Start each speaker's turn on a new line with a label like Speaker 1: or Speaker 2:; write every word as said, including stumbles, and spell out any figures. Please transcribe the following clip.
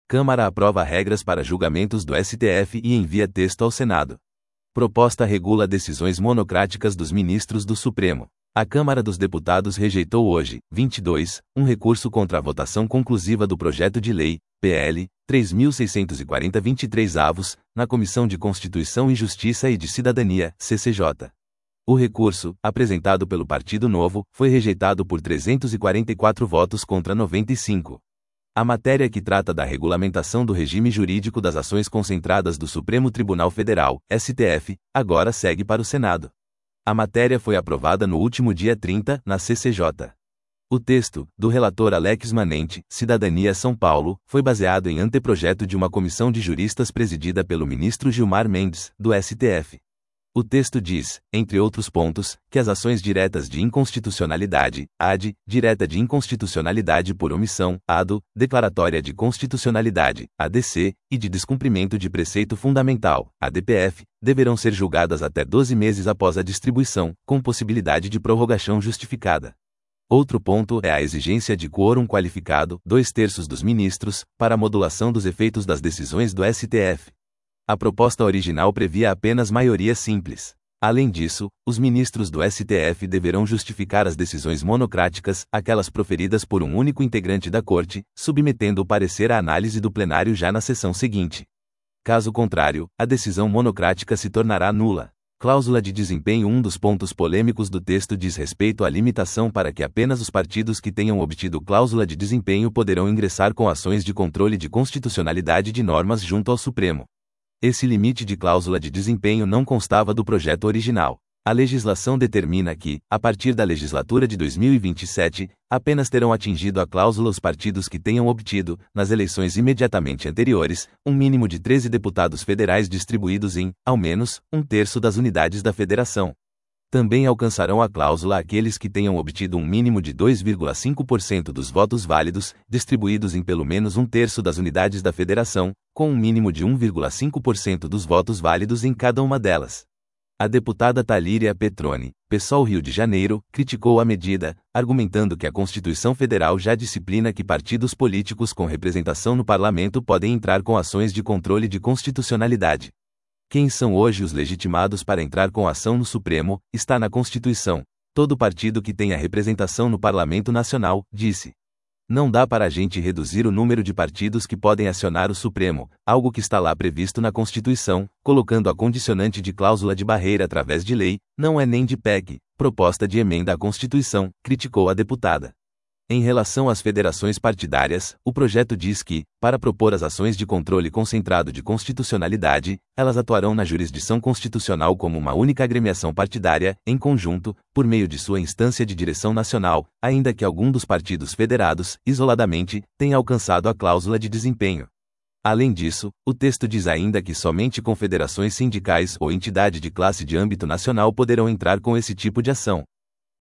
Speaker 1: Câmara aprova regras para julgamentos do S T F e envia texto ao Senado. Proposta regula decisões monocráticas dos ministros do Supremo. A Câmara dos Deputados rejeitou hoje, vinte e dois, um recurso contra a votação conclusiva do projeto de lei, P L, três mil seiscentos e quarenta vinte e três avos, na Comissão de Constituição e Justiça e de Cidadania, C C J. O recurso, apresentado pelo Partido Novo, foi rejeitado por trezentos e quarenta e quatro votos contra noventa e cinco. A matéria que trata da regulamentação do regime jurídico das ações concentradas do Supremo Tribunal Federal, S T F, agora segue para o Senado. A matéria foi aprovada no último dia trinta, na C C J. O texto, do relator Alex Manente, Cidadania São Paulo, foi baseado em anteprojeto de uma comissão de juristas presidida pelo ministro Gilmar Mendes, do S T F. O texto diz, entre outros pontos, que as ações diretas de inconstitucionalidade, A D, direta de inconstitucionalidade por omissão, A D O, declaratória de constitucionalidade, A D C, e de descumprimento de preceito fundamental, A D P F, deverão ser julgadas até doze meses após a distribuição, com possibilidade de prorrogação justificada. Outro ponto é a exigência de quôrum qualificado, dois terços dos ministros, para a modulação dos efeitos das decisões do S T F. A proposta original previa apenas maioria simples. Além disso, os ministros do S T F deverão justificar as decisões monocráticas, aquelas proferidas por um único integrante da Corte, submetendo o parecer à análise do plenário já na sessão seguinte. Caso contrário, a decisão monocrática se tornará nula. Cláusula de desempenho. Um dos pontos polêmicos do texto diz respeito à limitação para que apenas os partidos que tenham obtido cláusula de desempenho poderão ingressar com ações de controle de constitucionalidade de normas junto ao Supremo. Esse limite de cláusula de desempenho não constava do projeto original. A legislação determina que, a partir da legislatura de dois mil e vinte e sete, apenas terão atingido a cláusula os partidos que tenham obtido, nas eleições imediatamente anteriores, um mínimo de treze deputados federais distribuídos em, ao menos, um terço das unidades da federação. Também alcançarão a cláusula aqueles que tenham obtido um mínimo de dois vírgula cinco por cento dos votos válidos, distribuídos em pelo menos um terço das unidades da federação, com um mínimo de um vírgula cinco por cento dos votos válidos em cada uma delas. A deputada Talíria Petroni, PSOL Rio de Janeiro, criticou a medida, argumentando que a Constituição Federal já disciplina que partidos políticos com representação no parlamento podem entrar com ações de controle de constitucionalidade. Quem são hoje os legitimados para entrar com ação no Supremo, está na Constituição. Todo partido que tenha representação no Parlamento Nacional, disse. Não dá para a gente reduzir o número de partidos que podem acionar o Supremo, algo que está lá previsto na Constituição, colocando a condicionante de cláusula de barreira através de lei, não é nem de P E C, proposta de emenda à Constituição, criticou a deputada. Em relação às federações partidárias, o projeto diz que, para propor as ações de controle concentrado de constitucionalidade, elas atuarão na jurisdição constitucional como uma única agremiação partidária, em conjunto, por meio de sua instância de direção nacional, ainda que algum dos partidos federados, isoladamente, tenha alcançado a cláusula de desempenho. Além disso, o texto diz ainda que somente confederações sindicais ou entidade de classe de âmbito nacional poderão entrar com esse tipo de ação.